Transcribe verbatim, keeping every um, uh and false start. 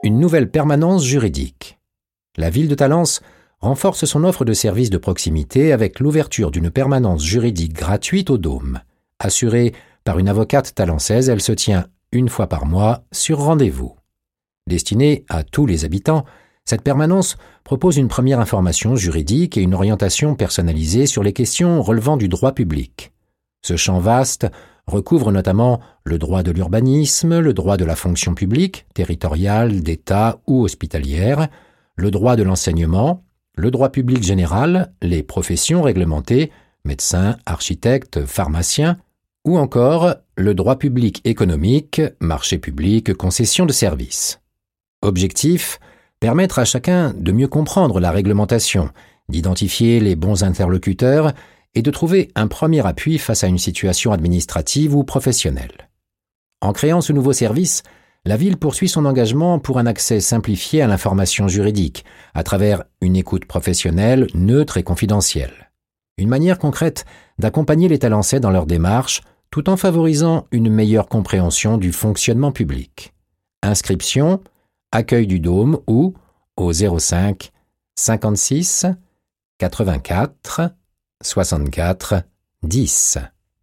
une nouvelle permanence juridique. La ville de Talence renforce son offre de services de proximité avec l'ouverture d'une permanence juridique gratuite au Dôme. Assurée par une avocate talençaise, elle se tient une fois par mois sur rendez-vous. Destinée à tous les habitants, cette permanence propose une première information juridique et une orientation personnalisée sur les questions relevant du droit public. Ce champ vaste recouvre notamment le droit de l'urbanisme, le droit de la fonction publique, territoriale, d'État ou hospitalière, le droit de l'enseignement, le droit public général, les professions réglementées, médecins, architectes, pharmaciens, ou encore le droit public économique, marché public, concession de services. Objectif : permettre à chacun de mieux comprendre la réglementation, d'identifier les bons interlocuteurs et de trouver un premier appui face à une situation administrative ou professionnelle. En créant ce nouveau service, la ville poursuit son engagement pour un accès simplifié à l'information juridique, à travers une écoute professionnelle, neutre et confidentielle. Une manière concrète d'accompagner les Talençais dans leur démarche, tout en favorisant une meilleure compréhension du fonctionnement public. Inscription, accueil du Dôme ou au zéro cinq cinquante-six quatre-vingt-quatre soixante-quatre dix.